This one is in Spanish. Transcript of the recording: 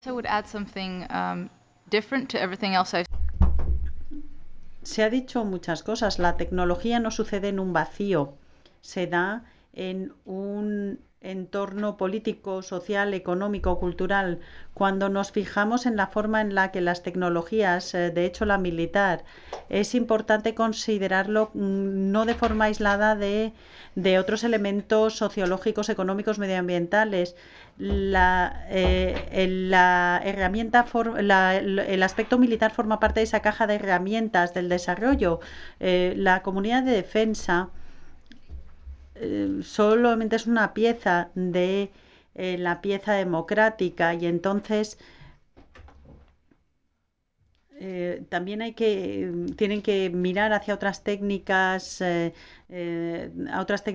I would add something different to everything else I've Se ha dicho muchas cosas. La tecnología no sucede en un vacío, se da en un entorno político, social, económico, cultural. Cuando nos fijamos en la forma en la que las tecnologías, de hecho la militar, es importante considerarlo no de forma aislada de otros elementos sociológicos, económicos, medioambientales. La herramienta, el aspecto militar forma parte de esa caja de herramientas del desarrollo. La comunidad de defensa solamente es una pieza de la pieza democrática y entonces también tienen que mirar hacia otras técnicas,